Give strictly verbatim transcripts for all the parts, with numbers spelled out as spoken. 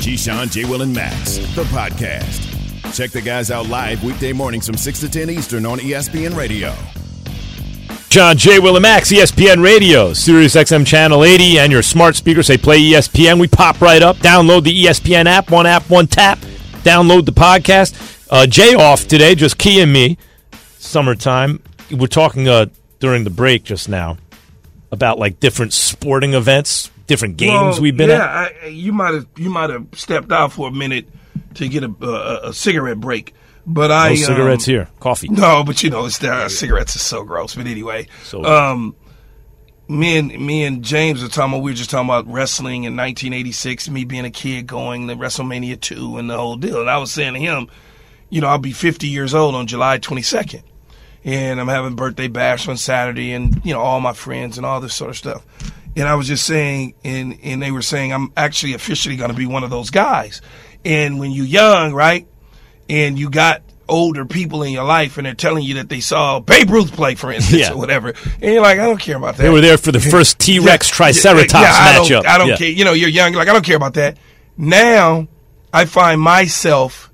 Keyshawn, J. Will, and Max, the podcast. Check the guys out live weekday mornings from six to ten Eastern on E S P N Radio. John, J. Will, and Max, E S P N Radio, Sirius X M Channel eighty, and your smart speakers say play E S P N. We pop right up. Download the E S P N app, one app, one tap. Download the podcast. Uh, Jay off today, just Key and me. Summertime. We're talking uh, during the break just now about like different sporting events, different games well, we've been yeah, at. Yeah, you might have you might have stepped out for a minute to get a, a, a cigarette break. But I no cigarettes um, here, coffee. No, but you know, it's uh, cigarettes are so gross. But anyway, so um, me and me and James were talking. About, we were just talking about wrestling in nineteen eighty-six. Me being a kid going to WrestleMania two and the whole deal. And I was saying to him, you know, I'll be fifty years old on July twenty-second, and I'm having birthday bash on Saturday, and you know, all my friends and all this sort of stuff. And I was just saying, and and they were saying I'm actually officially going to be one of those guys. And when you're young, right? And you got older people in your life, and they're telling you that they saw Babe Ruth play, for instance, yeah. or whatever, and you're like, I don't care about that. They were there for the first T-Rex yeah, Triceratops yeah, yeah, I matchup. Don't, I don't yeah. care. You know, you're young. You're like, I don't care about that. Now, I find myself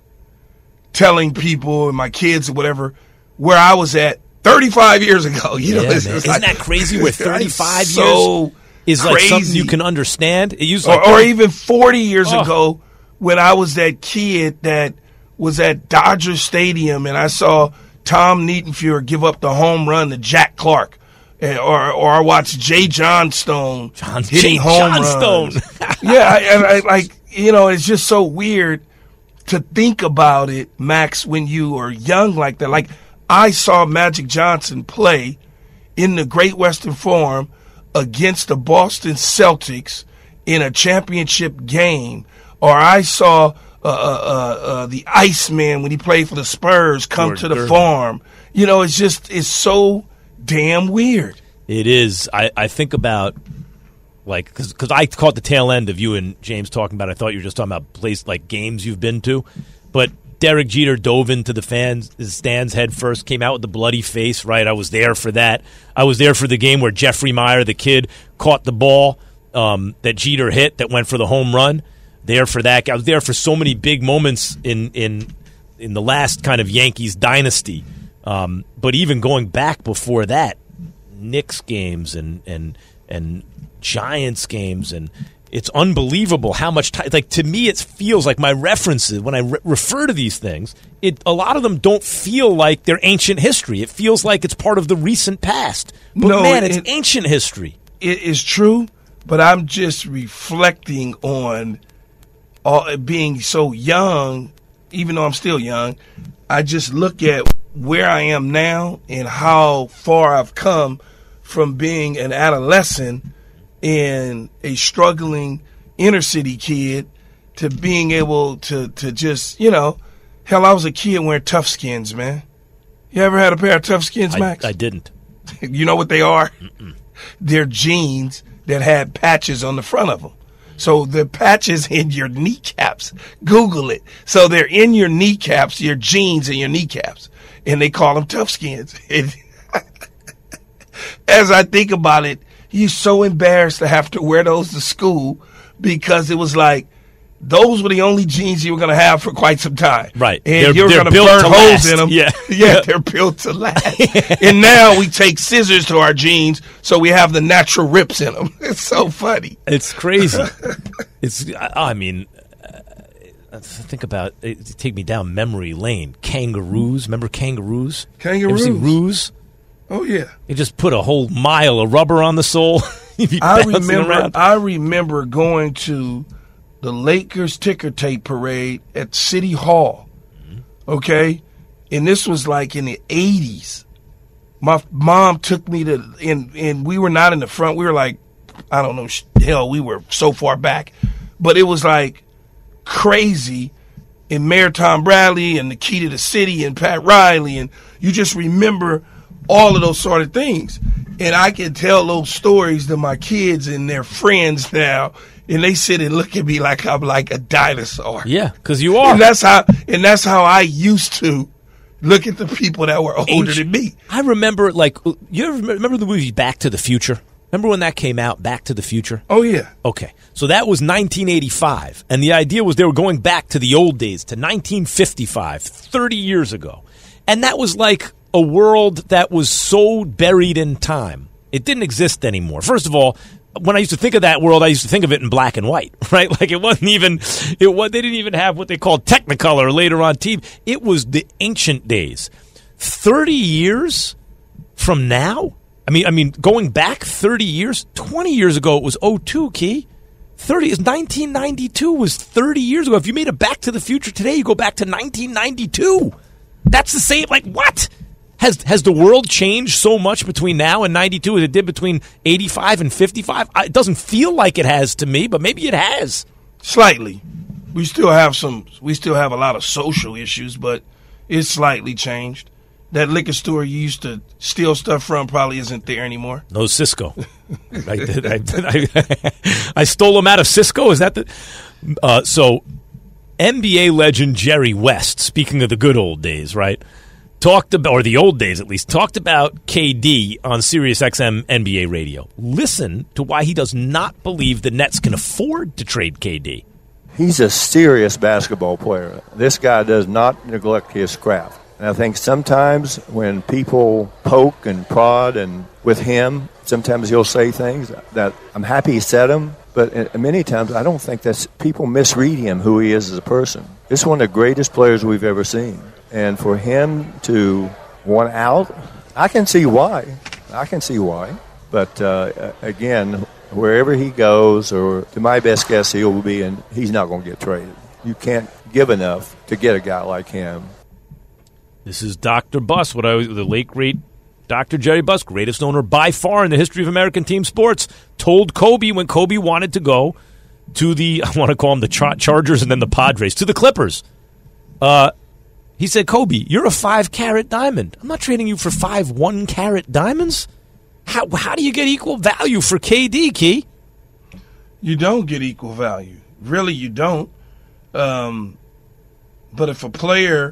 telling people and my kids or whatever where I was at thirty-five years ago. You know, yeah, it's, man. it's Isn't like, that crazy? Where thirty-five so years is like crazy. something you can understand. It used or, like or even forty years oh. ago when I was that kid that was at Dodger Stadium and I saw Tom Nietenfuer give up the home run to Jack Clark. Uh, or or I watched Jay Johnstone John, hitting Jay home Johnstone. runs. yeah, I, and I, like, you know, it's just so weird to think about it, Max, when you are young like that. Like, I saw Magic Johnson play in the Great Western Forum against the Boston Celtics in a championship game, or I saw uh, uh, uh, the Iceman when he played for the Spurs come Lord to the Gervin. farm. You know, it's just, it's so damn weird. It is. I, I think about, like, because because I caught the tail end of you and James talking about, I thought you were just talking about place like games you've been to, but Derek Jeter dove into the fans stands head first, came out with the bloody face, right? I was there for that. I was there for the game where Jeffrey Meyer, the kid, caught the ball um, that Jeter hit that went for the home run. There for that. I was there for so many big moments in in, in the last kind of Yankees dynasty. Um, but even going back before that, Knicks games and and and Giants games, and it's unbelievable how much time. Like, to me, it feels like my references when I re- refer to these things. It a lot of them don't feel like they're ancient history. It feels like it's part of the recent past. But No, man, it's it, ancient history. It is true, but I'm just reflecting on all, being so young. Even though I'm still young, I just look at where I am now and how far I've come from being an adolescent and a struggling inner city kid to being able to, to just, you know, hell, I was a kid wearing Tough Skins, man. You ever had a pair of Tough Skins, Max? I, I didn't. You know what they are? Mm-mm. They're jeans that had patches on the front of them. So the patches in your kneecaps. Google it. So they're in your kneecaps, your jeans and your kneecaps. And they call them Tough Skins. And as I think about it, you're so embarrassed to have to wear those to school because it was like, those were the only jeans you were going to have for quite some time. Right. And They're- you're they're going to built burn to holes last. in them. Yeah. Yeah, they're built to last. And now we take scissors to our jeans so we have the natural rips in them. It's so funny. It's crazy. It's. I mean, uh, think about it. Take me down memory lane. Kangaroos. Remember kangaroos? Kangaroos. Ever see Roos? Oh, yeah. You just put a whole mile of rubber on the sole. You'd be I bouncing remember, around. I remember going to the Lakers ticker tape parade at City Hall, okay? And this was like in the eighties. My mom took me to, and, and we were not in the front. We were like, I don't know, hell, we were so far back. But it was like crazy. And Mayor Tom Bradley and the Key to the City and Pat Riley. And you just remember all of those sort of things. And I can tell those stories to my kids and their friends now. And they sit and look at me like I'm like a dinosaur. Yeah, because you are. And that's how and that's how I used to look at the people that were older Ancient. than me. I remember, like, you ever remember the movie Back to the Future? Remember when that came out, Back to the Future? Oh, yeah. Okay. So that was nineteen eighty-five. And the idea was they were going back to the old days, to nineteen fifty-five, thirty years ago. And that was like a world that was so buried in time. It didn't exist anymore. First of all, when I used to think of that world, I used to think of it in black and white, right? Like it wasn't even, it was, they didn't even have what they called Technicolor later on T V. It was the ancient days. thirty years from now? I mean, I mean, going back thirty years, twenty years ago, it was oh two, Key. thirty is nineteen ninety-two was thirty years ago. If you made a Back to the Future today, you go back to nineteen ninety-two. That's the same, like, what? Has has the world changed so much between now and ninety-two as it did between eighty-five and fifty-five? It doesn't feel like it has to me, but maybe it has. Slightly. We still have some, we still have a lot of social issues, but it's slightly changed. That liquor store you used to steal stuff from probably isn't there anymore. No, Cisco. I did. I, did I, I stole them out of Cisco. Is that the? Uh, so, N B A legend Jerry West. Speaking of the good old days, right? Talked about, or the old days at least, talked about K D on Sirius X M N B A radio. Listen to why he does not believe the Nets can afford to trade K D. He's a serious basketball player. This guy does not neglect his craft. And I think sometimes when people poke and prod and with him, sometimes he'll say things that I'm happy he said them, but many times I don't think that's people misread him, who he is as a person. This is one of the greatest players we've ever seen. And for him to want out, I can see why. I can see why. But uh, again, wherever he goes, or to my best guess, he will be, and he's not going to get traded. You can't give enough to get a guy like him. This is Doctor Buss, what I was, the late great Doctor Jerry Buss, greatest owner by far in the history of American team sports, told Kobe when Kobe wanted to go to the, I want to call them the Char- Chargers and then the Padres, to the Clippers. Uh, he said, Kobe, you're a five-carat diamond. I'm not trading you for five one-carat diamonds. How how do you get equal value for K D, Key? You don't get equal value. Really, you don't. Um, but if a player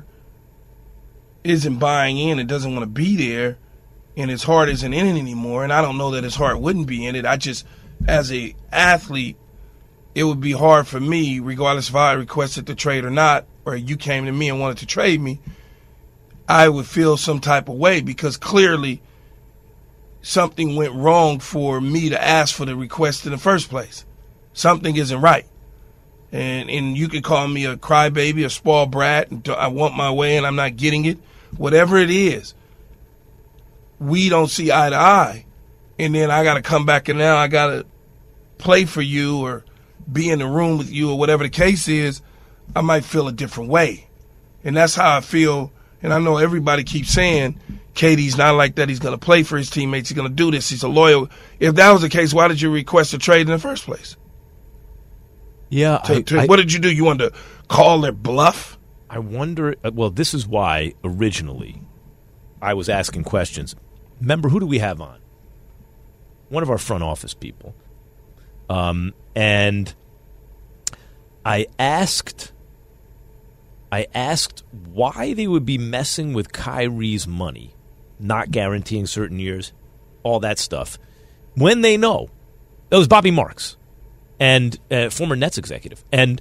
isn't buying in and doesn't want to be there, and his heart isn't in it anymore, and I don't know that his heart wouldn't be in it. I just, as a athlete, it would be hard for me, regardless if I requested the trade or not, or you came to me and wanted to trade me, I would feel some type of way because clearly something went wrong for me to ask for the request in the first place. Something isn't right. And and you can call me a crybaby, a spoiled brat, and I want my way and I'm not getting it. Whatever it is, we don't see eye to eye. And then I got to come back and now I got to play for you or be in the room with you or whatever the case is. I might feel a different way. And that's how I feel. And I know everybody keeps saying K D's not like that. He's going to play for his teammates. He's going to do this. He's a loyal. If that was the case, why did you request a trade in the first place? Yeah. To, I, to, I, what did you do? You wanted to call their bluff? I wonder. Well, this is why originally I was asking questions. Remember, who do we have on? One of our front office people. Um, and I asked, I asked why they would be messing with Kyrie's money, not guaranteeing certain years, all that stuff, when they know. That was Bobby Marks, and uh, former Nets executive. And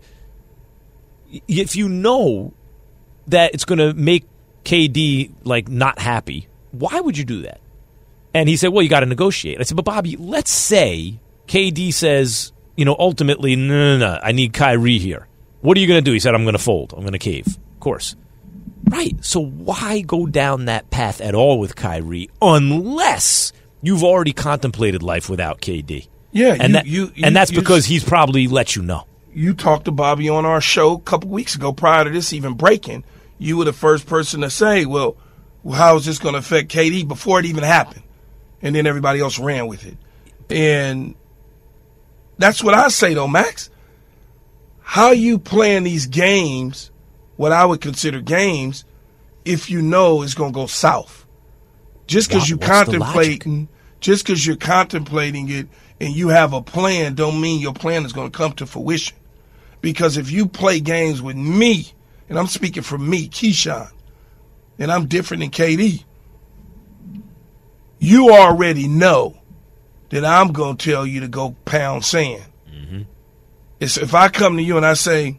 if you know that it's going to make K D like not happy, why would you do that? And he said, well, you got to negotiate. I said, but Bobby, let's say K D says, you know, ultimately, no, no, no, I need Kyrie here. What are you going to do? He said, I'm going to fold. I'm going to cave. Of course. Right. So why go down that path at all with Kyrie unless you've already contemplated life without K D? Yeah. And, you, that, you, you, and that's you, because he's probably let you know. You talked to Bobby on our show a couple weeks ago prior to this even breaking. You were the first person to say, well, how is this going to affect K D before it even happened? And then everybody else ran with it. And that's what I say, though, Max. How you playing these games, what I would consider games, if you know it's going to go south? Just because you're contemplating, just because you're contemplating it and you have a plan don't mean your plan is going to come to fruition. Because if you play games with me, and I'm speaking for me, Keyshawn, and I'm different than K D, you already know then I'm going to tell you to go pound sand. Mm-hmm. It's if I come to you and I say,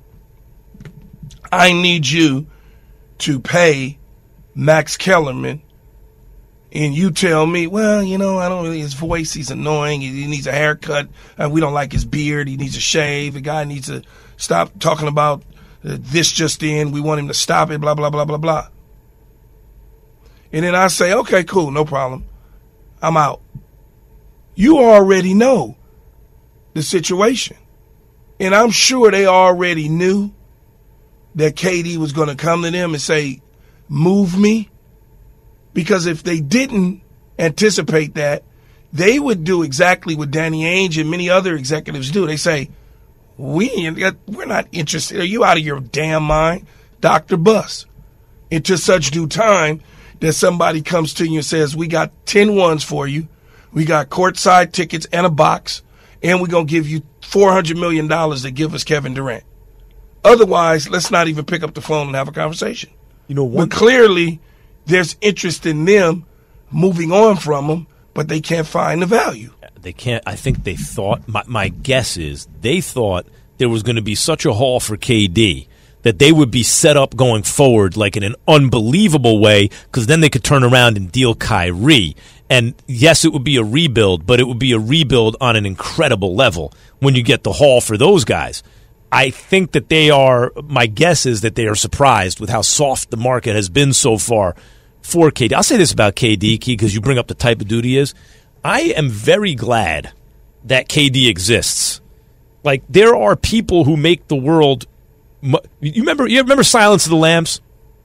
I need you to pay Max Kellerman, and you tell me, well, you know, I don't really, his voice, he's annoying, he, he needs a haircut, and we don't like his beard, he needs a shave, the guy needs to stop talking about uh, this just in, we want him to stop it, blah, blah, blah, blah, blah. And then I say, okay, cool, no problem. I'm out. You already know the situation. And I'm sure they already knew that K D was going to come to them and say, move me. Because if they didn't anticipate that, they would do exactly what Danny Ainge and many other executives do. They say, we, we're not interested. Are you out of your damn mind? Doctor Bus. Into such due time that somebody comes to you and says, we got ten ones for you. We got courtside tickets and a box, and we're going to give you four hundred million dollars to give us Kevin Durant. Otherwise, let's not even pick up the phone and have a conversation. You know, one but clearly, there's interest in them moving on from him, but they can't find the value. They can't. I think they thought, my, my guess is, they thought there was going to be such a haul for K D that they would be set up going forward like in an unbelievable way, because then they could turn around and deal Kyrie. And yes, it would be a rebuild, but it would be a rebuild on an incredible level when you get the haul for those guys. I think that they are, my guess is that they are surprised with how soft the market has been so far for K D. I'll say this about K D, Key, because you bring up the type of dude he is. I am very glad that K D exists. Like, there are people who make the world. You remember? You remember Silence of the Lambs?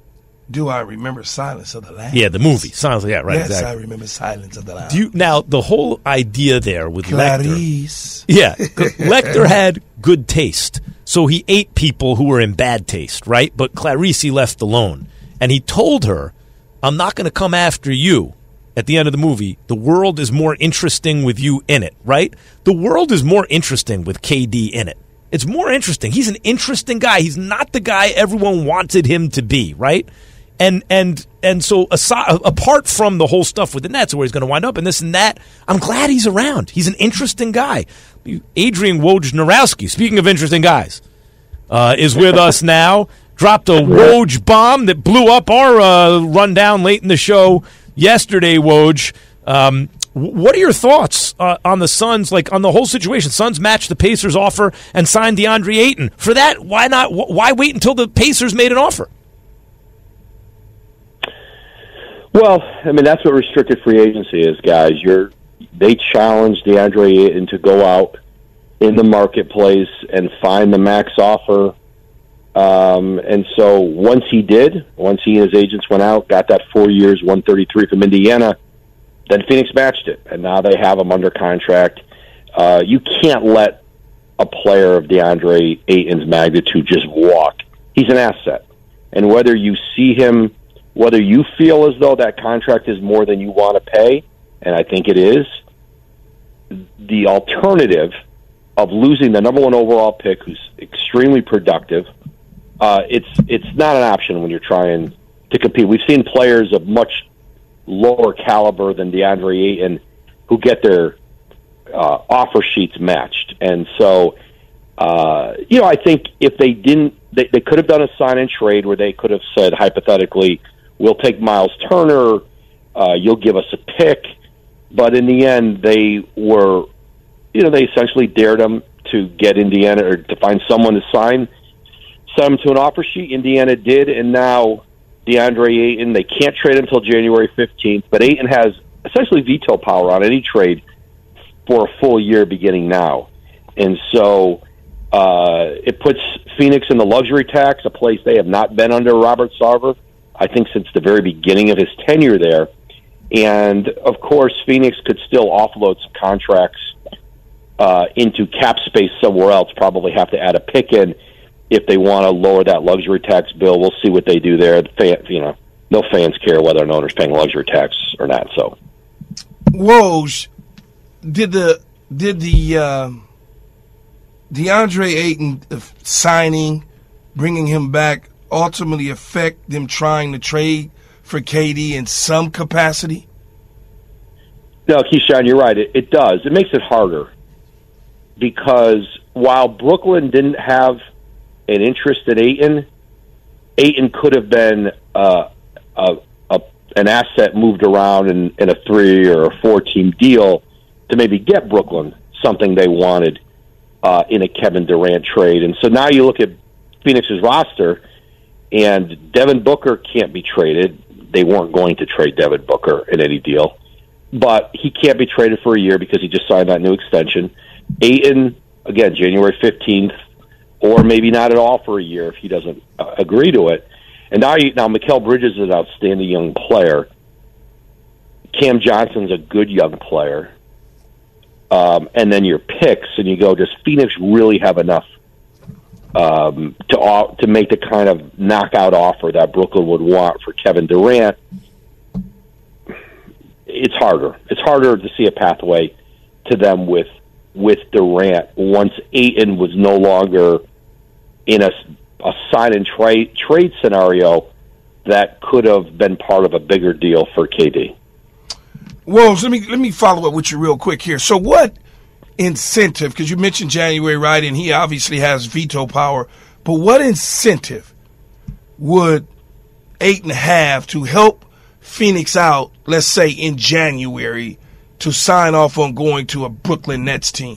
Do I remember Silence of the Lambs? Yeah, the movie Silence. Yeah, right. Yes, exactly. I remember Silence of the Lambs. Do you, now, the whole idea there with Clarice. Lecter. Yeah, Lecter had good taste, so he ate people who were in bad taste, right? But Clarice he left alone, and he told her, "I'm not going to come after you." At the end of the movie, the world is more interesting with you in it, right? The world is more interesting with K D in it. It's more interesting. He's an interesting guy. He's not the guy everyone wanted him to be, right? And and and so aside, apart from the whole stuff with the Nets, where he's going to wind up and this and that, I'm glad he's around. He's an interesting guy. Adrian Wojnarowski, speaking of interesting guys, uh, is with us now. Dropped a Woj bomb that blew up our uh, rundown late in the show yesterday, Woj. Um, what are your thoughts uh, on the Suns, like on the whole situation? Suns matched the Pacers' offer and signed DeAndre Ayton. For that, why not? Why wait until the Pacers made an offer? Well, I mean, that's what restricted free agency is, guys. You're they challenged DeAndre Ayton to go out in the marketplace and find the max offer. Um, and so once he did, once he and his agents went out, got that four years, one thirty-three from Indiana, then Phoenix matched it, and now they have him under contract. Uh, you can't let a player of DeAndre Ayton's magnitude just walk. He's an asset. And whether you see him, whether you feel as though that contract is more than you want to pay, and I think it is, the alternative of losing the number one overall pick, who's extremely productive, uh, it's it's not an option when you're trying to compete. We've seen players of much lower caliber than DeAndre Ayton who get their uh, offer sheets matched. And so, uh, you know, I think if they didn't, they, they could have done a sign and trade where they could have said, hypothetically, we'll take Miles Turner, uh, you'll give us a pick. But in the end, they were, you know, they essentially dared them to get Indiana or to find someone to sign, send them to an offer sheet. Indiana did, and now DeAndre Ayton, they can't trade him until January fifteenth, but Ayton has essentially veto power on any trade for a full year beginning now. And so uh, it puts Phoenix in the luxury tax, a place they have not been under Robert Sarver, I think, since the very beginning of his tenure there. And, of course, Phoenix could still offload some contracts uh, into cap space somewhere else, probably have to add a pick in if they want to lower that luxury tax bill. We'll see what they do there. The fan, you know, no fans care whether an owner's paying luxury tax or not. So, Woj, did the did the uh, DeAndre Ayton signing, bringing him back, ultimately affect them trying to trade for K D in some capacity? No, Keyshawn, you're right. It, it does. It makes it harder because while Brooklyn didn't have an interest in Ayton, Ayton could have been uh, a, a an asset moved around in, in a three or a four team deal to maybe get Brooklyn something they wanted uh, in a Kevin Durant trade. And so now you look at Phoenix's roster, and Devin Booker can't be traded. They weren't going to trade Devin Booker in any deal, but he can't be traded for a year because he just signed that new extension. Ayton, again, January fifteenth, or maybe not at all for a year if he doesn't uh, agree to it. And now, you, now Mikal Bridges is an outstanding young player. Cam Johnson's a good young player. Um, and then your picks, and you go, does Phoenix really have enough um, to uh, to make the kind of knockout offer that Brooklyn would want for Kevin Durant? It's harder. It's harder to see a pathway to them with with Durant once Ayton was no longer in a, a sign and trade trade scenario that could have been part of a bigger deal for K D. Well, let me let me follow up with you real quick here. So what incentive, because you mentioned January, right, and he obviously has veto power, but what incentive would Ayton have to help Phoenix out, let's say in January, to sign off on going to a Brooklyn Nets team?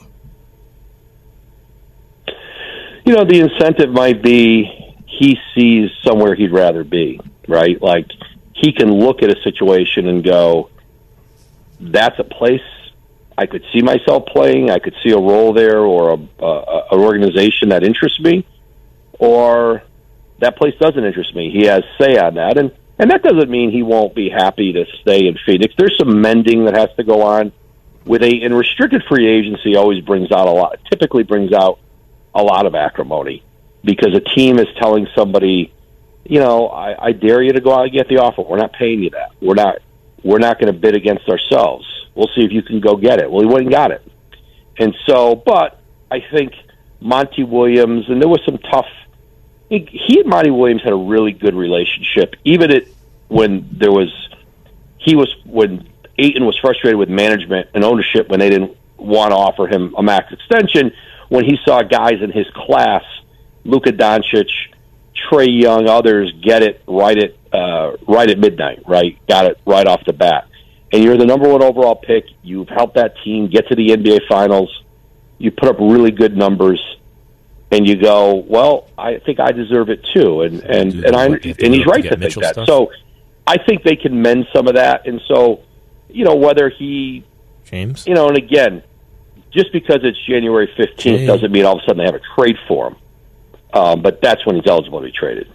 You know, the incentive might be he sees somewhere he'd rather be, right? Like, he can look at a situation and go, that's a place I could see myself playing. I could see a role there, or a, a, an organization that interests me, or that place doesn't interest me. He has say on that, and and that doesn't mean he won't be happy to stay in Phoenix. There's some mending that has to go on with a and restricted free agency. Always brings out a lot. Typically brings out a lot of acrimony because a team is telling somebody, you know, I, I dare you to go out and get the offer. We're not paying you that. We're not. We're not going to bid against ourselves. We'll see if you can go get it. Well, he went and got it. And so, but I think Monty Williams, and there was some tough, he, he and Monty Williams had a really good relationship, even it, when there was, he was, when Ayton was frustrated with management and ownership when they didn't want to offer him a max extension, when he saw guys in his class, Luka Doncic, Trae Young, others get it, write it, Uh, right at midnight, right? Got it right off the bat. And you're the number one overall pick. You've helped that team get to the N B A Finals. You put up really good numbers, and you go, well, I think I deserve it too. And and Dude, and I and he's right to think Mitchell that. Stuff? So I think they can mend some of that. And so, you know, whether he, James, you know, and again, just because it's January fifteenth James. doesn't mean all of a sudden they have a trade for him. Um, but that's when he's eligible to be traded.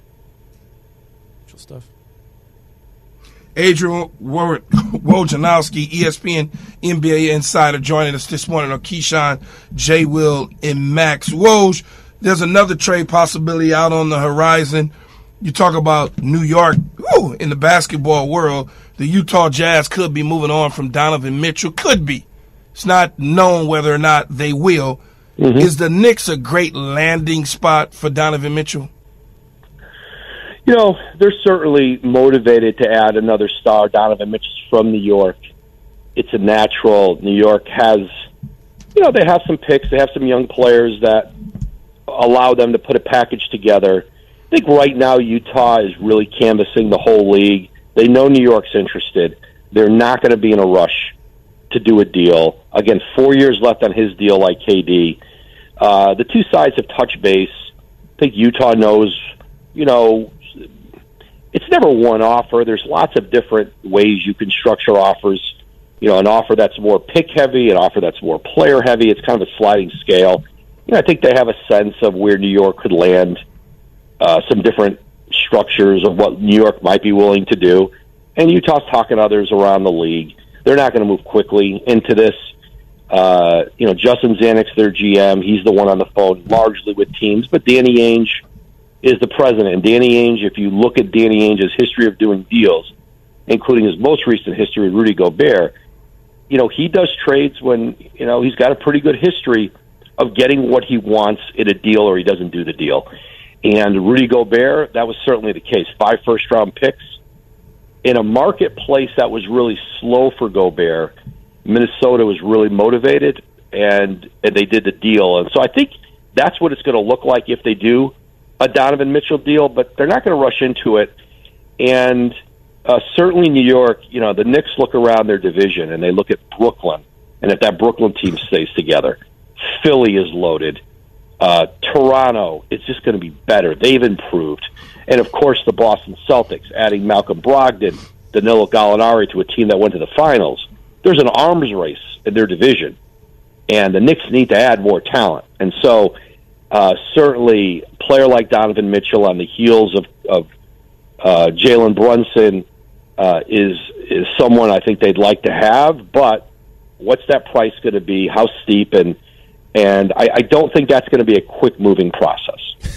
stuff. Adrian Wojnarowski, E S P N N B A insider, joining us this morning on Keyshawn, J. Will, and Max. Woj, there's another trade possibility out on the horizon. You talk about New York, whew, in the basketball world, the Utah Jazz could be moving on from Donovan Mitchell. Could be. It's not known whether or not they will. Mm-hmm. Is the Knicks a great landing spot for Donovan Mitchell? You know, they're certainly motivated to add another star. Donovan Mitchell's from New York. It's a natural. New York has, you know, they have some picks. They have some young players that allow them to put a package together. I think right now Utah is really canvassing the whole league. They know New York's interested. They're not going to be in a rush to do a deal. Again, four years left on his deal like K D. Uh, the two sides have touched base. I think Utah knows, you know, it's never one offer. There's lots of different ways you can structure offers. You know, an offer that's more pick-heavy, an offer that's more player-heavy. It's kind of a sliding scale. You know, I think they have a sense of where New York could land, uh, some different structures of what New York might be willing to do. And Utah's talking to others around the league. They're not going to move quickly into this. Uh, you know, Justin Zanik's their G M. He's the one on the phone largely with teams. But Danny Ainge is the president. And Danny Ainge, if you look at Danny Ainge's history of doing deals, including his most recent history with Rudy Gobert, you know, he does trades when, you know, he's got a pretty good history of getting what he wants in a deal or he doesn't do the deal. And Rudy Gobert, that was certainly the case. Five first-round picks in a marketplace that was really slow for Gobert. Minnesota was really motivated, and, and they did the deal. And so I think that's what it's going to look like if they do a Donovan Mitchell deal, but they're not going to rush into it. And uh, certainly New York, you know, the Knicks look around their division, and they look at Brooklyn, and if that Brooklyn team stays together, Philly is loaded. Uh, Toronto is just going to be better. They've improved. And, of course, the Boston Celtics, adding Malcolm Brogdon, Danilo Gallinari to a team that went to the finals. There's an arms race in their division, and the Knicks need to add more talent. And so uh, certainly a player like Donovan Mitchell on the heels of, of uh, Jalen Brunson uh, is, is someone I think they'd like to have, but what's that price going to be? How steep? And And I, I don't think that's going to be a quick-moving process.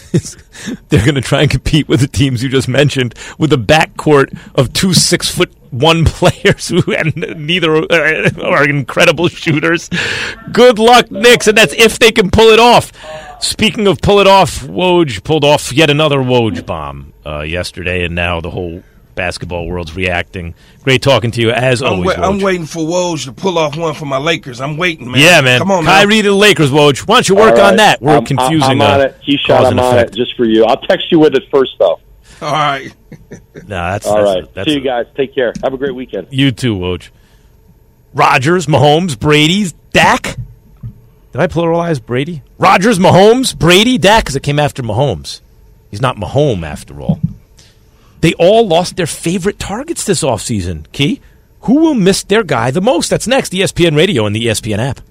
They're going to try and compete with the teams you just mentioned with a backcourt of two six-foot-one players who and neither are incredible shooters. Good luck, Knicks, and that's if they can pull it off. Speaking of pull it off, Woj pulled off yet another Woj bomb uh, yesterday, and now the whole basketball world's reacting. Great talking to you, as I'm always, wa- I'm waiting for Woj to pull off one for my Lakers. I'm waiting, man. Yeah, man. Come on, Kyrie man. to the Lakers, Woj. Why don't you work All right. on that? We're I'm, confusing. I'm on uh, it. Keyshawn, cause I'm and on effect. it just for you. I'll text you with it first, though. All right. Nah, that's, All that's, right. that's See you a- guys. Take care. Have a great weekend. You too, Woj. Rodgers, Mahomes, Brady's, Dak. Did I pluralize Brady? Rodgers, Mahomes, Brady, Dak, because it came after Mahomes. He's not Mahomes after all. They all lost their favorite targets this offseason. Key, who will miss their guy the most? That's next. E S P N Radio and the E S P N app.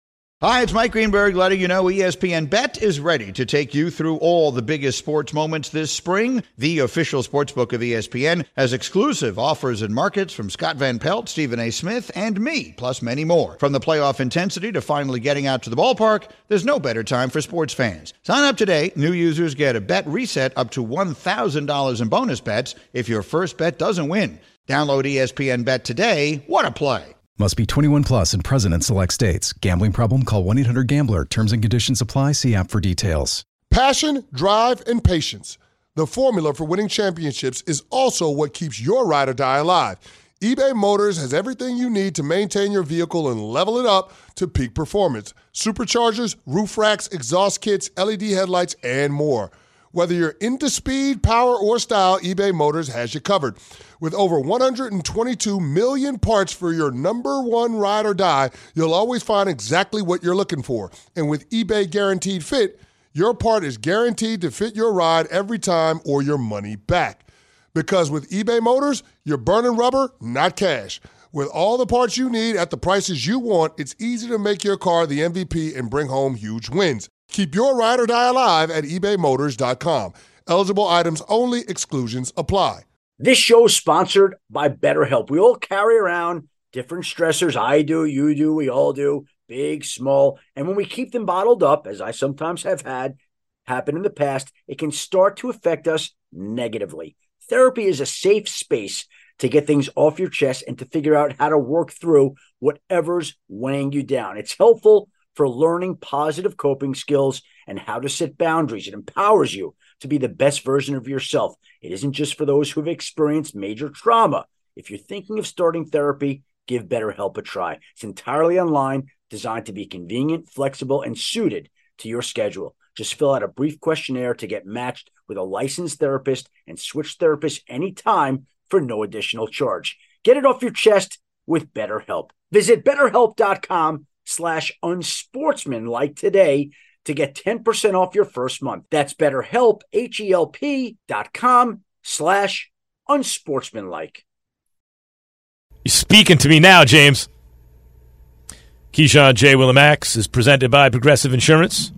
Hi, it's Mike Greenberg letting you know E S P N Bet is ready to take you through all the biggest sports moments this spring. The official sportsbook of E S P N has exclusive offers and markets from Scott Van Pelt, Stephen A. Smith, and me, plus many more. From the playoff intensity to finally getting out to the ballpark, there's no better time for sports fans. Sign up today. New users get a bet reset up to one thousand dollars in bonus bets if your first bet doesn't win. Download E S P N Bet today. What a play. Must be twenty-one plus and present in select states. Gambling problem? Call one eight hundred gambler. Terms and conditions apply. See app for details. Passion, drive, and patience. The formula for winning championships is also what keeps your ride or die alive. eBay Motors has everything you need to maintain your vehicle and level it up to peak performance. Superchargers, roof racks, exhaust kits, L E D headlights, and more. Whether you're into speed, power, or style, eBay Motors has you covered. With over one hundred twenty-two million parts for your number one ride or die, you'll always find exactly what you're looking for. And with eBay Guaranteed Fit, your part is guaranteed to fit your ride every time or your money back. Because with eBay Motors, you're burning rubber, not cash. With all the parts you need at the prices you want, it's easy to make your car the M V P and bring home huge wins. Keep your ride or die alive at ebay motors dot com. Eligible items only. Exclusions apply. This show is sponsored by BetterHelp. We all carry around different stressors. I do, you do, we all do, big, small. And when we keep them bottled up, as I sometimes have had happen in the past, it can start to affect us negatively. Therapy is a safe space to get things off your chest and to figure out how to work through whatever's weighing you down. It's helpful for learning positive coping skills and how to set boundaries. It empowers you to be the best version of yourself. It isn't just for those who have experienced major trauma. If you're thinking of starting therapy, give BetterHelp a try. It's entirely online, designed to be convenient, flexible, and suited to your schedule. Just fill out a brief questionnaire to get matched with a licensed therapist and switch therapists anytime for no additional charge. Get it off your chest with BetterHelp. Visit BetterHelp.com slash unsportsmanlike today to get ten percent off your first month. That's BetterHelp, H-E-L-P dot com slash unsportsmanlike. You're speaking to me now, James. Keyshawn J. Willimax is presented by Progressive Insurance.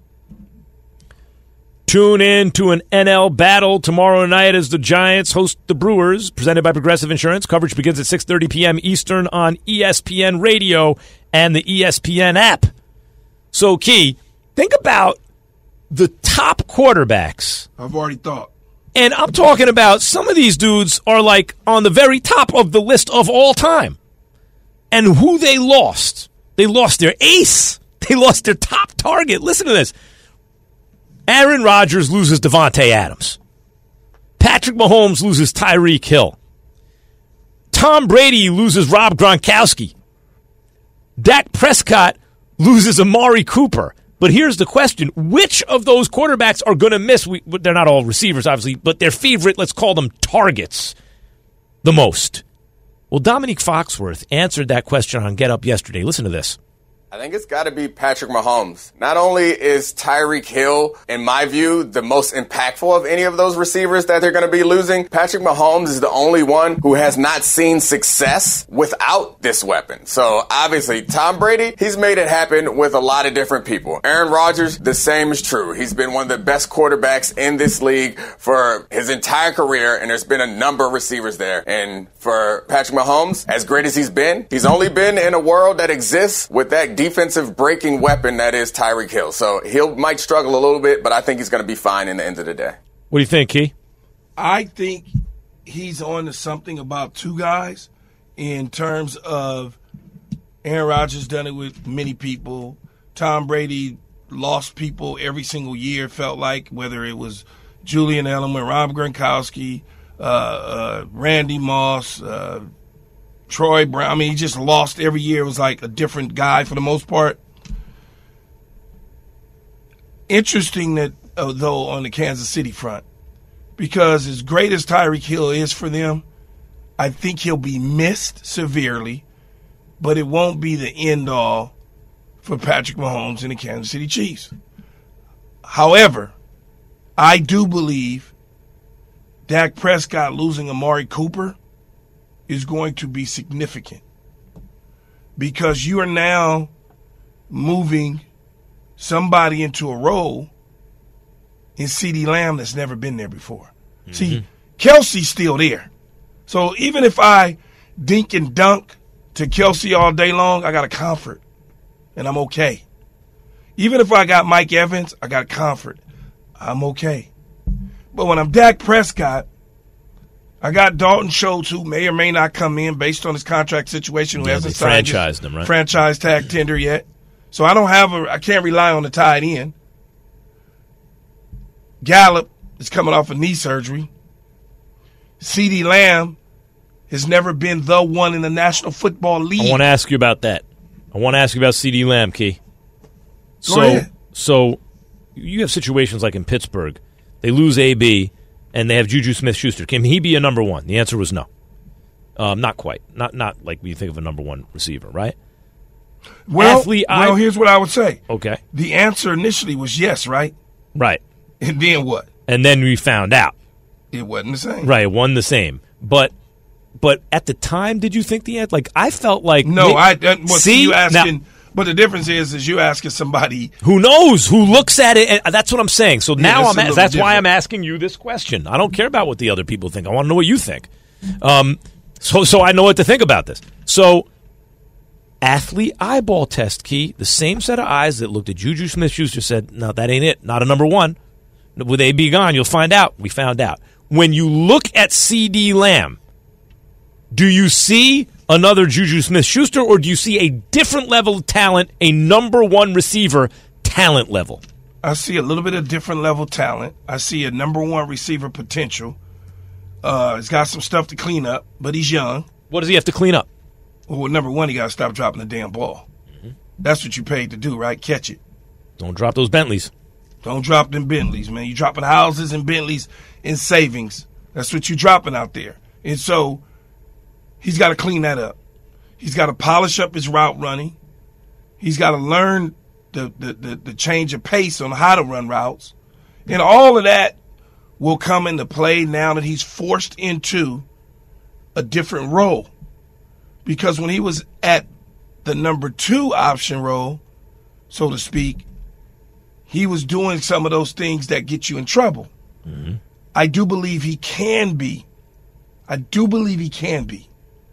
Tune in to an N L battle tomorrow night as the Giants host the Brewers, presented by Progressive Insurance. Coverage begins at six thirty p.m. Eastern on E S P N Radio and the E S P N app. So, Key, think about the top quarterbacks. I've already thought. And I'm talking about some of these dudes are like on the very top of the list of all time. And who they lost. They lost their ace. They lost their top target. Listen to this. Aaron Rodgers loses Devontae Adams. Patrick Mahomes loses Tyreek Hill. Tom Brady loses Rob Gronkowski. Dak Prescott loses Amari Cooper. But here's the question. Which of those quarterbacks are going to miss? We, they're not all receivers, obviously, but their favorite, let's call them targets, the most. Well, Dominique Foxworth answered that question on Get Up yesterday. Listen to this. I think it's got to be Patrick Mahomes. Not only is Tyreek Hill, in my view, the most impactful of any of those receivers that they're going to be losing, Patrick Mahomes is the only one who has not seen success without this weapon. So obviously, Tom Brady, he's made it happen with a lot of different people. Aaron Rodgers, the same is true. He's been one of the best quarterbacks in this league for his entire career, and there's been a number of receivers there. And for Patrick Mahomes, as great as he's been, he's only been in a world that exists with that defensive breaking weapon that is Tyreek Hill. So he might struggle a little bit, but I think he's going to be fine in the end of the day. What do you think, Key? I think he's on to something about two guys in terms of Aaron Rodgers done it with many people. Tom Brady lost people every single year, felt like, whether it was Julian Edelman, Rob Gronkowski, uh, uh, Randy Moss, uh, Troy Brown. I mean, he just lost every year. It was like a different guy for the most part. Interesting that, uh, though, on the Kansas City front, because as great as Tyreek Hill is for them, I think he'll be missed severely, but it won't be the end all for Patrick Mahomes and the Kansas City Chiefs. However, I do believe Dak Prescott losing Amari Cooper is going to be significant, because you are now moving somebody into a role in CeeDee Lamb that's never been there before. Mm-hmm. See, Kelsey's still there. So even if I dink and dunk to Kelsey all day long, I got a comfort, and I'm okay. Even if I got Mike Evans, I got a comfort. I'm okay. But when I'm Dak Prescott, I got Dalton Schultz, who may or may not come in based on his contract situation, who yeah, hasn't signed his him, right? franchise tag tender yet. So I don't have a, I can't rely on the tight end. Gallup is coming off of knee surgery. CeeDee Lamb has never been the one in the National Football League. I want to ask you about that. I want to ask you about CeeDee Lamb, Key. Go so, ahead. so you have situations like in Pittsburgh. They lose A B, and they have Juju Smith-Schuster. Can he be a number one? The answer was no. Um, not quite. Not not like you think of a number one receiver, right? Well, Athlete, well, I, here's what I would say. Okay. The answer initially was yes, right? Right. And then what? And then we found out. It wasn't the same. Right, it wasn't the same. But but at the time, did you think the answer? Like, I felt like. No, maybe, I. Uh, well, see, you asking. now, but the difference is, is you asking somebody who knows, who looks at it, and that's what I'm saying. So yeah, now I'm. that's, that's different. why I'm asking you this question. I don't care about what the other people think. I want to know what you think. Um, so so I know what to think about this. So, athlete eyeball test, Key. The same set of eyes that looked at Juju Smith-Schuster said, "No, that ain't it. Not a number one. With A B gone, you'll find out." We found out. When you look at CeeDee Lamb, do you see another Juju Smith-Schuster, or do you see a different level of talent, a number one receiver talent level? I see a little bit of different level talent. I see a number one receiver potential. Uh, he's got some stuff to clean up, but he's young. What does he have to clean up? Well, number one, he got to stop dropping the damn ball. Mm-hmm. That's what you paid to do, right? Catch it. Don't drop those Bentleys. Don't drop them Bentleys, man. You're dropping houses and Bentleys in savings. That's what you're dropping out there. And so he's got to clean that up. He's got to polish up his route running. He's got to learn the, the, the, the change of pace on how to run routes. And all of that will come into play now that he's forced into a different role. Because when he was at the number two option role, so to speak, he was doing some of those things that get you in trouble. Mm-hmm. I do believe he can be. I do believe he can be.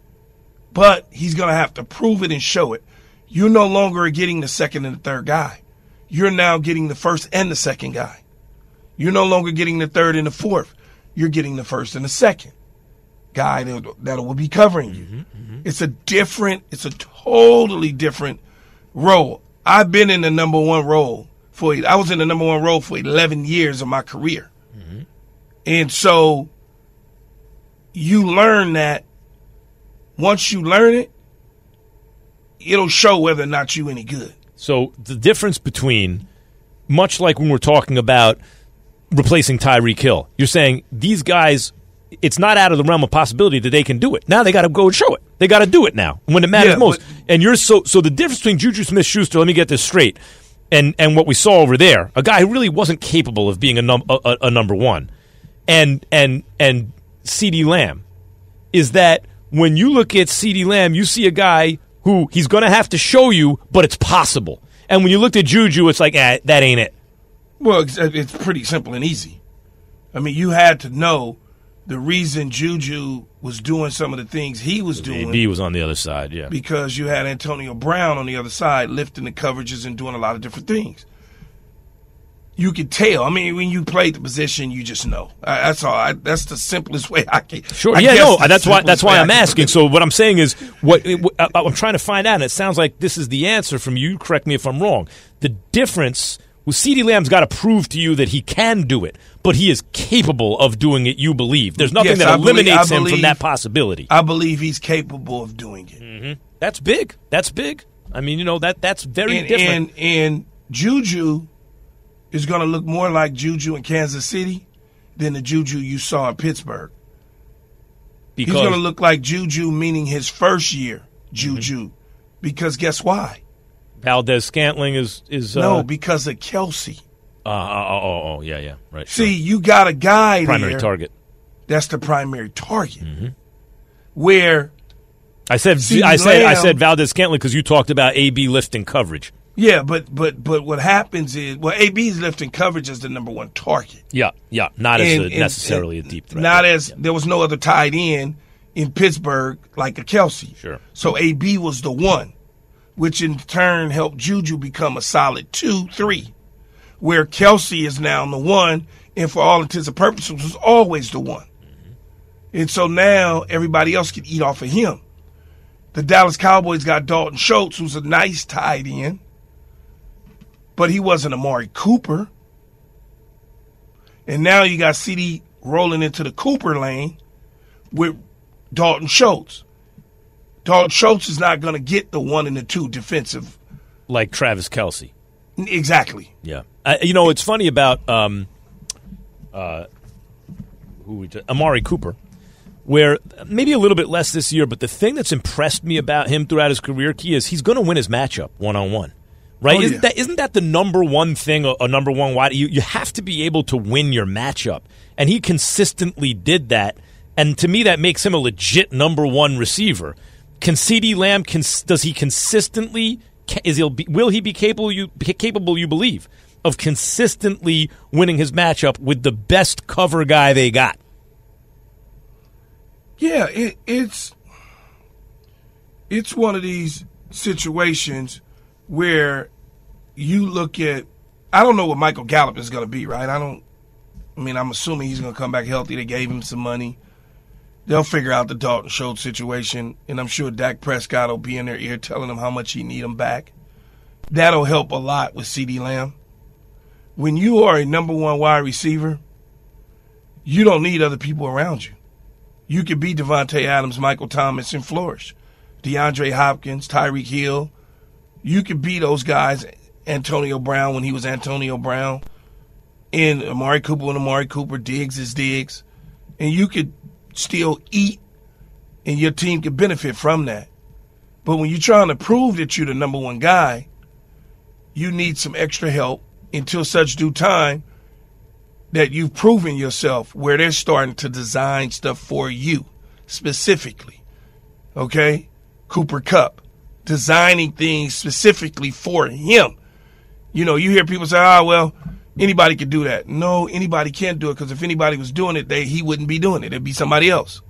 But he's going to have to prove it and show it. You're no longer getting the second and the third guy. You're now getting the first and the second guy. You're no longer getting the third and the fourth. You're getting the first and the second guy that, that will be covering you. Mm-hmm, mm-hmm. It's a different, it's a totally different role. I've been in the number one role. For, I was in the number one role for eleven years of my career. Mm-hmm. And so you learn that once you learn it, it'll show whether or not you any good. So the difference between, much like when we're talking about replacing Tyreek Hill, you're saying these guys, it's not out of the realm of possibility that they can do it. Now they got to go and show it. They got to do it now when it matters Yeah, most. but- And you're so so the difference between Juju Smith-Schuster, let me get this straight, and and what we saw over there, a guy who really wasn't capable of being a, num- a, a, a number one, and and and CeeDee Lamb, is that when you look at CeeDee Lamb, you see a guy who he's going to have to show you, but it's possible. And when you looked at Juju, it's like, eh, that ain't it. Well, it's, it's pretty simple and easy. I mean, you had to know the reason Juju was doing some of the things he was doing. A B was on the other side, yeah. Because you had Antonio Brown on the other side lifting the coverages and doing a lot of different things. You could tell. I mean, when you played the position, you just know. Uh, that's all. I, that's the simplest way I can. Sure. I Yeah. guess No. the That's why. simplest That's way why I I'm can put asking. it. So what I'm saying is, what, what I- I'm trying to find out. And it sounds like this is the answer from you. Correct me if I'm wrong. The difference. Well, CeeDee Lamb's got to prove to you that he can do it, but he is capable of doing it. You believe there's nothing Yes, that I believe- eliminates I him from believe- that possibility. I believe he's capable of doing it. Mm-hmm. That's big. That's big. I mean, you know that that's very and, different. And, and Juju is going to look more like Juju in Kansas City than the Juju you saw in Pittsburgh. Because He's going to look like Juju, meaning his first year Juju. Mm-hmm. Because guess why? Valdez Scantling is is uh, no, because of Kelsey. Uh, oh, oh, oh, yeah, yeah, right. See, sure. you got a guy primary there, target. That's the primary target. Mm-hmm. Where I said CeeDee I said I Lamb- said Valdez Scantling because you talked about A B lifting coverage. Yeah, but but but what happens is, well, A B's lifting coverage is the number one target. Yeah, yeah, not as And- a, and- necessarily and a deep threat. Not as yeah. there was no other tight end in Pittsburgh like a Kelsey. Sure. So A B was the one, which in turn helped Juju become a solid two, three, where Kelsey is now the one, and for all intents and purposes was always the one. Mm-hmm. And so now everybody else can eat off of him. The Dallas Cowboys got Dalton Schultz, who's a nice tight end, but he wasn't Amari Cooper. And now you got CeeDee rolling into the Cooper lane with Dalton Schultz. Dalton Schultz is not going to get the one and the two defensive. Like Travis Kelce. Exactly. Yeah. Uh, you know, it's funny about um, uh, who we just, Amari Cooper, where maybe a little bit less this year, but the thing that's impressed me about him throughout his career, Key, is he's going to win his matchup one-on-one. Right? Oh, isn't, yeah. that, isn't that the number one thing, a, a number one wide? You, you have to be able to win your matchup. And he consistently did that. And to me, that makes him a legit number one receiver. Can CeeDee Lamb, cons- does he consistently, is he, will he be capable, you, capable, you believe, of consistently winning his matchup with the best cover guy they got? Yeah, it, it's it's one of these situations where you look at, I don't know what Michael Gallup is going to be, right? I don't, I mean, I'm assuming he's going to come back healthy. They gave him some money. They'll figure out the Dalton Schultz situation, and I'm sure Dak Prescott will be in their ear telling them how much he need him back. That'll help a lot with CeeDee Lamb. When you are a number one wide receiver, you don't need other people around you. You could be Devontae Adams, Michael Thomas, and flourish. DeAndre Hopkins, Tyreek Hill. You could be those guys, Antonio Brown when he was Antonio Brown, and Amari Cooper when Amari Cooper, Diggs is Diggs. And you could still eat, and your team could benefit from that. But when you're trying to prove that you're the number one guy, you need some extra help until such due time that you've proven yourself where they're starting to design stuff for you specifically. Okay? Cooper Kupp, designing things specifically for him. You know, you hear people say, ah, well, anybody could do that. No, anybody can't do it, because if anybody was doing it, they, he wouldn't be doing it. It'd be somebody else.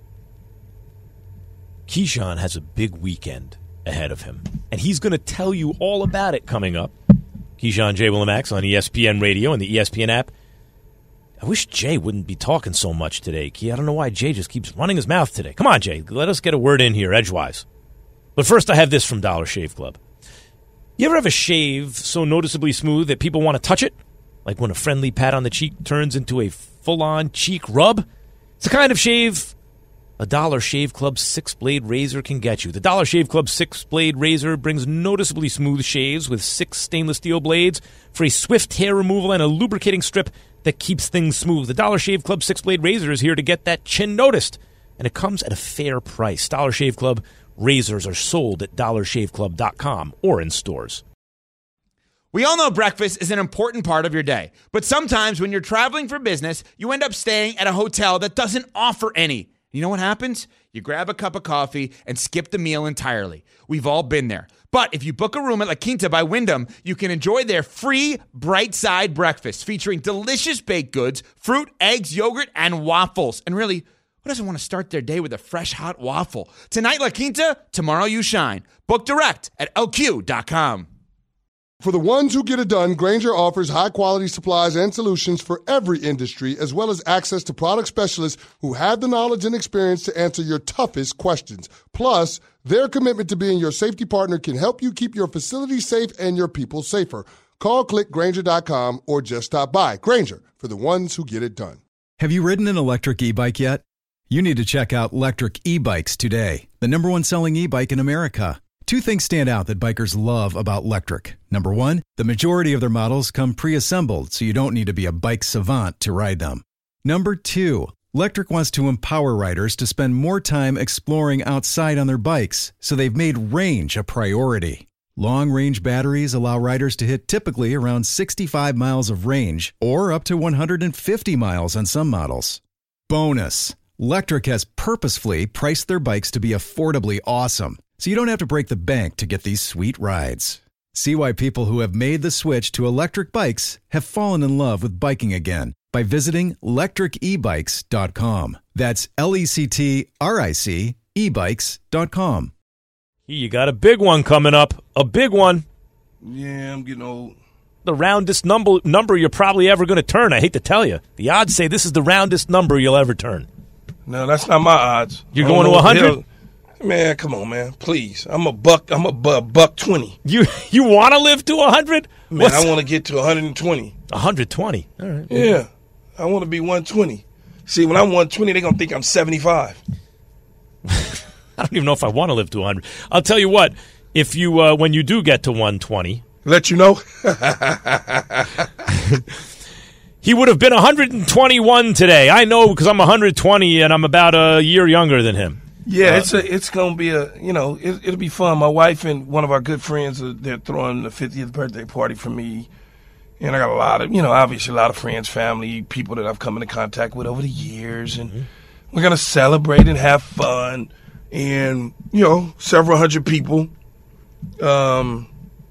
Keyshawn has a big weekend ahead of him, and he's going to tell you all about it coming up. Keyshawn J. Willimax on E S P N Radio and the E S P N app. I wish Jay wouldn't be talking so much today, Key. I don't know why Jay just keeps running his mouth today. Come on, Jay. Let us get a word in here, edgewise. But first, I have this from Dollar Shave Club. You ever have a shave so noticeably smooth that people want to touch it? Like when a friendly pat on the cheek turns into a full-on cheek rub? It's the kind of shave a Dollar Shave Club six-blade razor can get you. The Dollar Shave Club six-blade razor brings noticeably smooth shaves with six stainless steel blades for a swift hair removal and a lubricating strip that keeps things smooth. The Dollar Shave Club six-blade razor is here to get that chin noticed, and it comes at a fair price. Dollar Shave Club razors are sold at dollar shave club dot com or in stores. We all know breakfast is an important part of your day, but sometimes when you're traveling for business, you end up staying at a hotel that doesn't offer any. You know what happens? You grab a cup of coffee and skip the meal entirely. We've all been there. But if you book a room at La Quinta by Wyndham, you can enjoy their free Bright Side breakfast featuring delicious baked goods, fruit, eggs, yogurt, and waffles. And really, who doesn't want to start their day with a fresh, hot waffle? Tonight, La Quinta, tomorrow you shine. Book direct at L Q dot com. For the ones who get it done, Grainger offers high-quality supplies and solutions for every industry, as well as access to product specialists who have the knowledge and experience to answer your toughest questions. Plus, their commitment to being your safety partner can help you keep your facility safe and your people safer. Call, click Grainger dot com, or just stop by. Grainger, for the ones who get it done. Have you ridden an electric e-bike yet? You need to check out Lectric E-Bikes today, the number one selling e-bike in America. Two things stand out that bikers love about Lectric. Number one, the majority of their models come pre-assembled, so you don't need to be a bike savant to ride them. Number two, Lectric wants to empower riders to spend more time exploring outside on their bikes, so they've made range a priority. Long-range batteries allow riders to hit typically around sixty-five miles of range, or up to one hundred fifty miles on some models. Bonus, Lectric has purposefully priced their bikes to be affordably awesome, so you don't have to break the bank to get these sweet rides. See why people who have made the switch to electric bikes have fallen in love with biking again by visiting lectric e bikes dot com. That's L E C T R I C e bikes dot com. You got a big one coming up. A big one. Yeah, I'm getting old. The roundest number number you're probably ever going to turn. I hate to tell you. The odds say this is the roundest number you'll ever turn. No, that's not my odds. You're going to one hundred? Man, come on, man. Please. I'm a buck. I'm a bu- buck twenty. You you want to live to one hundred? Man, What's... I want to get to one hundred twenty. one hundred twenty? All right. Yeah. I want to be one twenty. See, when I'm one twenty, they're going to think I'm seventy-five. I don't even know if I want to live to one hundred. I'll tell you what. If you, uh, when you do get to one twenty. Let you know. He would have been one hundred twenty-one today. I know because I'm one hundred twenty and I'm about a year younger than him. Yeah, uh, it's a, it's gonna be a you know it, it'll be fun. My wife and one of our good friends are, they're throwing the fiftieth birthday party for me, and I got a lot of you know obviously a lot of friends, family, people that I've come into contact with over the years, and mm-hmm. we're gonna celebrate and have fun, and you know several hundred people, um,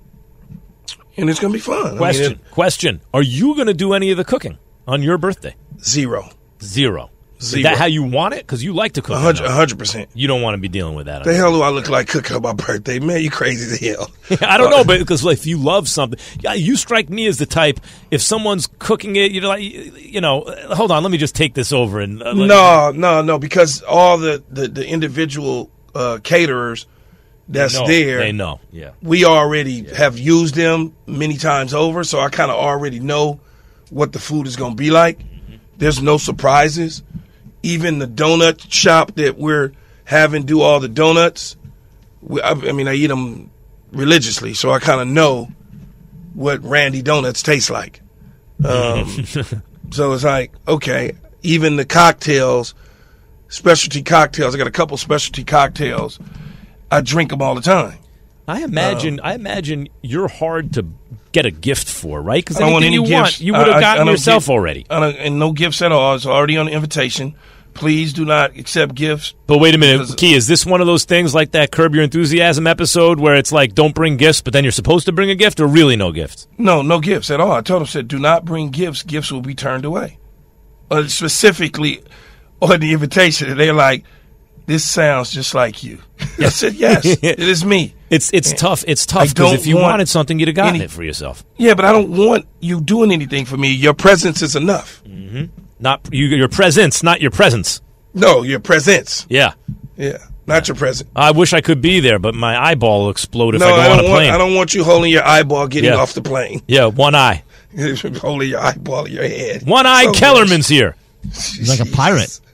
and it's gonna be fun. Question: I mean, it, Question: Are you gonna do any of the cooking on your birthday? Zero. Zero. Zero. Is that how you want it? Because you like to cook. one hundred percent. You don't want to be dealing with that. The hell do I look like cooking on my birthday? Man, you crazy as hell. I don't know, but because if you love something, yeah, you strike me as the type, if someone's cooking it, you know, like, you know, hold on, let me just take this over. and uh, No, me... no, no, because all the, the, the individual uh, caterers that's they know, there. They know, yeah. We already yeah. have used them many times over, so I kind of already know what the food is going to be like. Mm-hmm. There's no surprises. Even the donut shop that we're having do all the donuts, we, I, I mean, I eat them religiously, so I kind of know what Randy Donuts taste like. Um, so it's like, okay, even the cocktails, specialty cocktails, I got a couple specialty cocktails. I drink them all the time. I imagine, um, I imagine you're hard to get a gift for, right? Because I don't want any you gifts. Want, you would have gotten I, I yourself get, already. And no gifts at all. It's already on the invitation. Please do not accept gifts. But wait a minute, Key, is this one of those things like that Curb Your Enthusiasm episode where it's like, don't bring gifts, but then you're supposed to bring a gift, or really no gifts? No, no gifts at all. I told them, said, do not bring gifts. Gifts will be turned away. Uh, specifically on the invitation, and they're like, this sounds just like you. I said, yes, it is me. It's it's and tough. It's tough because if you want wanted something, you'd have gotten any, it for yourself. Yeah, but I don't want you doing anything for me. Your presence is enough. Mm-hmm. Not you, your presence, not your presence. No, your presence. Yeah, yeah, not your present. I wish I could be there, but my eyeball will explode if no, I go I on a want, plane. I don't want you holding your eyeball getting yeah. off the plane. Yeah, one eye. Holding your eyeball in your head. One eye. So Kellerman's gross. Here. He's like a pirate.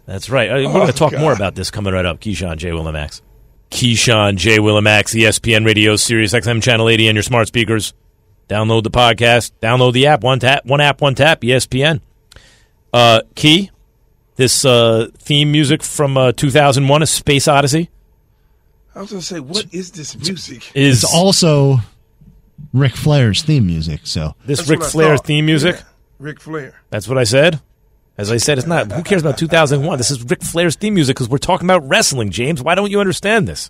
That's right. Uh, We're Oh, going to talk God. more about this coming right up. Keyshawn J. Willimax. Keyshawn J. Willimax, E S P N Radio, Sirius X M Channel eighty on your smart speakers. Download the podcast. Download the app. One tap, one app, one tap, E S P N. Uh, Key, this uh, theme music from uh, two thousand one, A Space Odyssey. I was going to say, what is this music? Is It's also Ric Flair's theme music. So this That's Ric what I Flair thought. theme music? Yeah, Ric Flair. That's what I said. As I said, it's not. Who cares about two thousand one? This is Ric Flair's theme music because we're talking about wrestling, James. Why don't you understand this?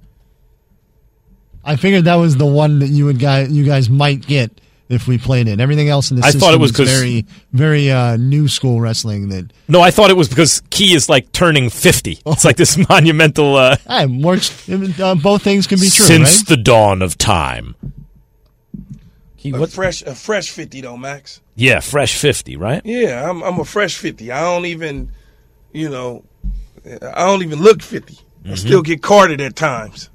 I figured that was the one that you would guys, you guys might get if we played it. Everything else in the I system thought it was is 'cause- very, very uh, new school wrestling. That No, I thought it was because Key is like turning fifty. It's like this monumental. Uh, hey, works. Uh, both things can be true, since right? the dawn of time. Key, A what? fresh, a fresh fifty though, Max. Yeah, fresh fifty, right? Yeah, I'm, I'm a fresh fifty. I don't even, you know, I don't even look fifty. Mm-hmm. I still get carded at times.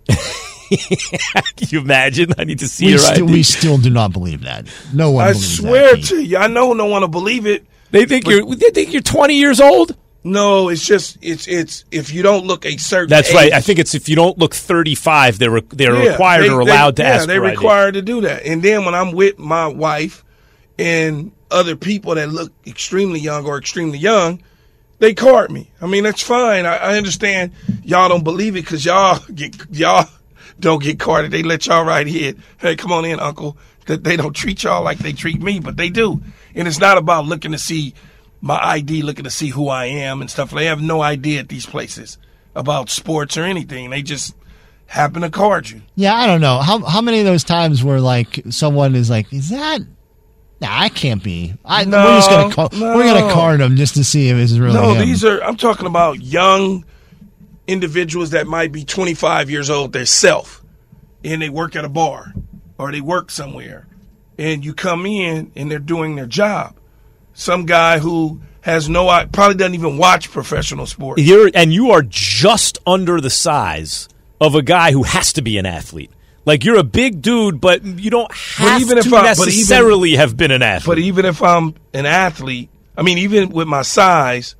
Can you imagine? I need to see we, your still, I D. we still do not believe that. No one I believes swear that. to you, I know no one will believe it. They think you're. They think you're twenty years old. No, it's just it's it's if you don't look a certain. That's age, right. I think it's if you don't look thirty-five, they're re- they're yeah, required they- or they- allowed to yeah, ask they're for I D. required to do that. And then when I'm with my wife and other people that look extremely young or extremely young, they card me. I mean, that's fine. I, I understand y'all don't believe it because y'all get y'all don't get carded. They let y'all right here. Hey, come on in, Uncle. That they don't treat y'all like they treat me, but they do. And it's not about looking to see my I D, looking to see who I am and stuff. They have no idea at these places about sports or anything. They just happen to card you. Yeah, I don't know how how many of those times where like someone is like, is that? Nah, I can't be. I, No, we're just gonna call, no. we're gonna card them just to see if it's really No, him. these are, I'm talking about young individuals that might be twenty-five years old themselves, and they work at a bar or they work somewhere, and you come in and they're doing their job. Some guy who has no, probably doesn't even watch professional sports. You're and you are just under the size of a guy who has to be an athlete. Like you're a big dude, but you don't have even if to I- but even- necessarily have been an athlete. But even if I'm an athlete, I mean, even with my size,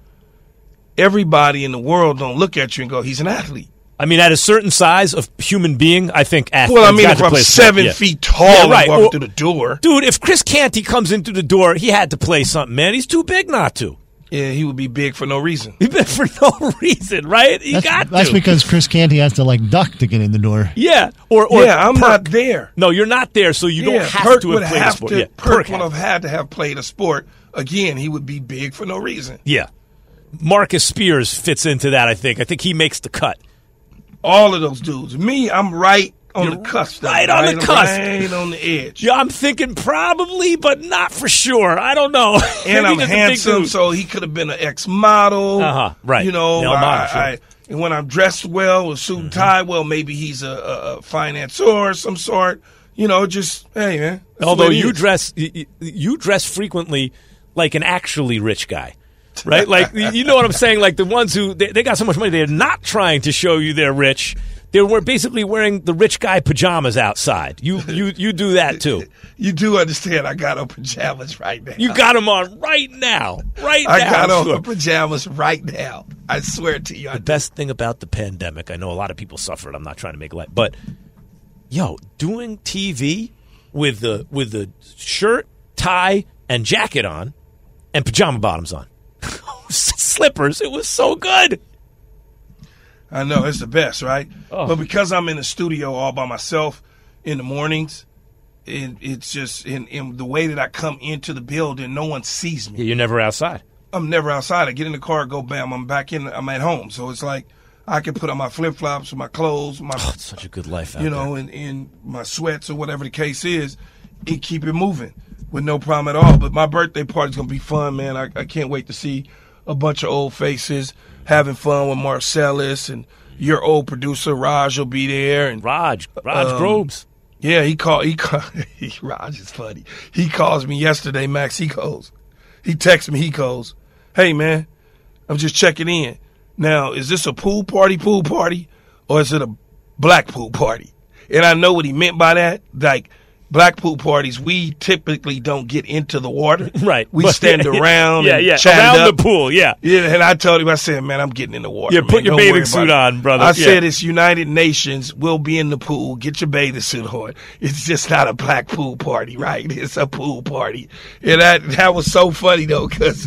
everybody in the world don't look at you and go, he's an athlete. I mean, at a certain size of human being, I think athletes. Well, I mean, got if to I'm play sport, seven yeah. feet tall Yeah, and right. walking Well, through the door, dude, if Chris Canty comes into the door, he had to play something, man. He's too big not to. yeah, he would be big for no reason. He's big for no reason, right? He that's, got that's to. because Chris Canty has to like duck to get in the door. Yeah, or, or yeah, I'm Perk. not there. No, you're not there, so you yeah, don't have Perk to would have played a have sport. to. Yeah, Perk had would have had to have played a sport. Again, he would be big for no reason. Yeah. Marcus Spears fits into that, I think. I think he makes the cut. All of those dudes. Me, I'm right on You're the cusp. right though, on the right, cusp. Right on the edge. Yeah, I'm thinking probably, but not for sure. I don't know. And Maybe I'm there's a big handsome, dude. so he could have been an ex-model. Uh-huh, right. You know, Male I, model, sure. I, and when I'm dressed well with suit and tie, well, maybe he's a, a, a financier of some sort. You know, just, hey, man. that's the Although way it you is. dress, you, you dress frequently like an actually rich guy, right? Like you know what I'm saying? Like the ones who they, they got so much money, they're not trying to show you they're rich. They were basically wearing the rich guy pajamas outside. You you you do that too. You do understand I got on pajamas right now. You got them on right now, right I now. got I'm on sure. the pajamas right now. I swear to you. I The best thing about the pandemic, I know a lot of people suffered. I'm not trying to make light, but yo, doing T V with the with the shirt, tie, and jacket on, and pajama bottoms on, slippers. It was so good. I know, it's the best, right? Oh. But because I'm in the studio all by myself in the mornings, it, it's just in, in the way that I come into the building, no one sees me. Yeah, you're never outside. I'm never outside. I get in the car, go bam, I'm back in, I'm at home. So it's like I can put on my flip flops, my clothes, my Oh, it's such a good life out you there. know, and, and my sweats or whatever the case is, and keep it moving with no problem at all. But my birthday party's gonna be fun, man. I, I can't wait to see a bunch of old faces having fun with Marcellus, and your old producer Raj will be there, and Raj, Raj um, Grobes. Yeah, he called. He called. Raj is funny. He calls me yesterday, Max. He goes. He texts me. He goes, "Hey man, I'm just checking in. Now, is this a pool party, pool party, or is it a black pool party?" And I know what he meant by that. Like, black pool parties, we typically don't get into the water. Right. We But- stand around Yeah, and yeah. chat Around up. the pool, yeah. Yeah, and I told him, I said, man, I'm getting in the water. Yeah, man. put your Don't bathing worry suit about it. on, brother. I Yeah. said it's United Nations. We'll be in the pool. Get your bathing suit on. It's just not a black pool party, right? It's a pool party. And that, that was so funny, though, because,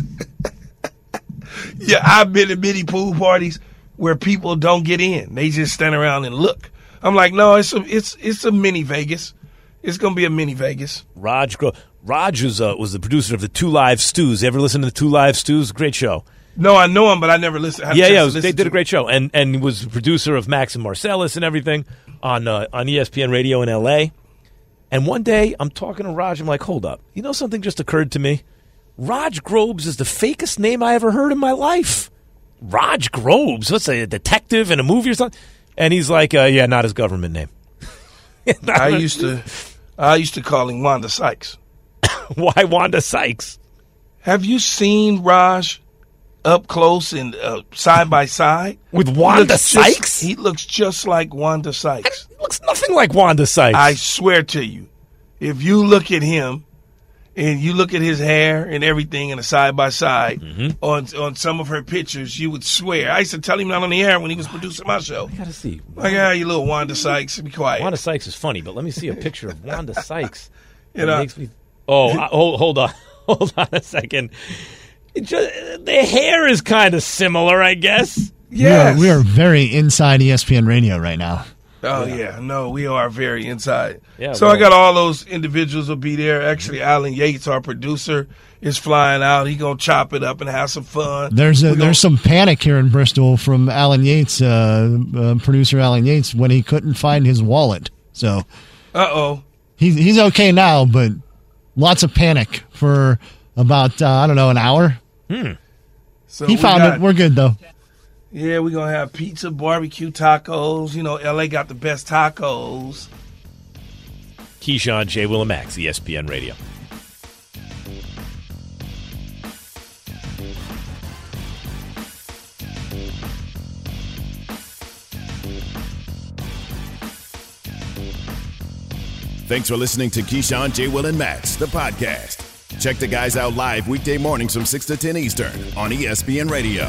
yeah, I've been to many pool parties where people don't get in. They just stand around and look. I'm like, no, it's a, it's, it's a mini Vegas. It's going to be a mini Vegas. Raj Gro- Raj was, uh, was the producer of the Two Live Stews. You ever listen to the Two Live Stews? Great show. No, I know him, but I never listened. I had a Yeah, chance yeah, to it was, listen they did to a great show, and and was the producer of Max and Marcellus and everything on uh, on E S P N Radio in L A. And one day, I'm talking to Raj. I'm like, hold up, you know something just occurred to me. Raj Grobes is the fakest name I ever heard in my life. Raj Grobes, what's a detective in a movie or something? And he's like, uh, yeah, not his government name. I used to, I used to call him Wanda Sykes. Why Wanda Sykes? Have you seen Raj up close and uh, side by side with He Wanda looks just- Sykes? he looks just like Wanda Sykes. He looks nothing like Wanda Sykes. I swear to you, if you look at him and you look at his hair and everything in a side by side on on some of her pictures, you would swear. I used to tell him not on the air when he was producing my show. I gotta see. Like, ah, you little Wanda Sykes, be quiet. Wanda Sykes is funny, but let me see a picture of Wanda Sykes. You It know- makes me. Oh, I, hold, hold on, hold on a second. It just, the hair is kind of similar, I guess. Yes. We are, we are very inside E S P N Radio right now. Oh yeah. no, we are very inside. Yeah, so well- I got all those individuals will be there. Actually, Alan Yates, our producer, is flying out. He gonna chop it up and have some fun. There's a, We gonna- there's some panic here in Bristol from Alan Yates, uh, uh, producer Alan Yates, when he couldn't find his wallet. So, uh oh, he's he's okay now, but lots of panic for about uh, I don't know an hour. Hmm. So he we found got- it. We're good though. Yeah, we're gonna have pizza, barbecue, tacos. You know, L A got the best tacos. Keyshawn, J. Will and Max, E S P N Radio. Thanks for listening to Keyshawn, J. Will, and Max, the podcast. Check the guys out live weekday mornings from six to ten Eastern on E S P N Radio.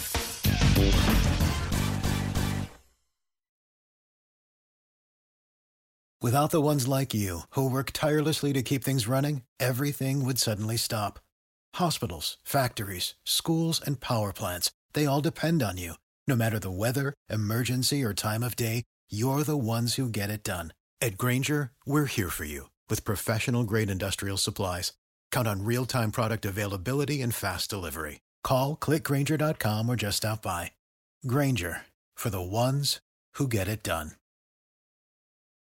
Without the ones like you, who work tirelessly to keep things running, everything would suddenly stop. Hospitals, factories, schools, and power plants, they all depend on you. No matter the weather, emergency, or time of day, you're the ones who get it done. At Grainger, we're here for you with professional-grade industrial supplies. Count on real-time product availability and fast delivery. Call, click Grainger dot com, or just stop by. Grainger, for the ones who get it done.